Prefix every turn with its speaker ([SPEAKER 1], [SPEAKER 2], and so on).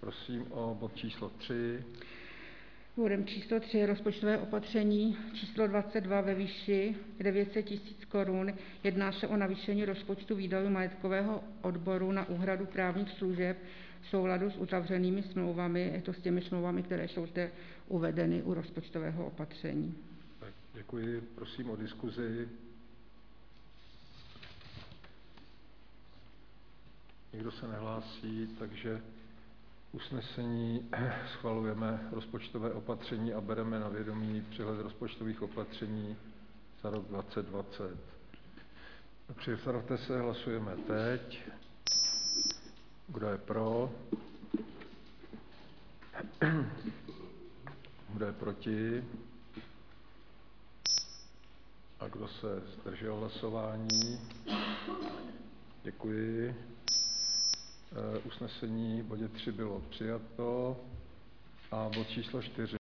[SPEAKER 1] Prosím o bod číslo 3.
[SPEAKER 2] Bodem číslo 3 je rozpočtové opatření číslo 22 ve výši 900 000 korun. Jedná se o navýšení rozpočtu výdajů majetkového odboru na úhradu právních služeb v souladu s uzavřenými smlouvami. Je to s těmi smlouvami, které jsou zde uvedeny u rozpočtového opatření.
[SPEAKER 1] Tak, děkuji. Prosím o diskuzi. Nikdo se nehlásí, takže usnesení schvalujeme rozpočtové opatření a bereme na vědomí přehled rozpočtových opatření za rok 2020. Připravte se, hlasujeme teď. Kdo je pro? Kdo je proti? A kdo se zdržel hlasování? Děkuji. Usnesení v bodě 3 bylo přijato. A bod číslo 4.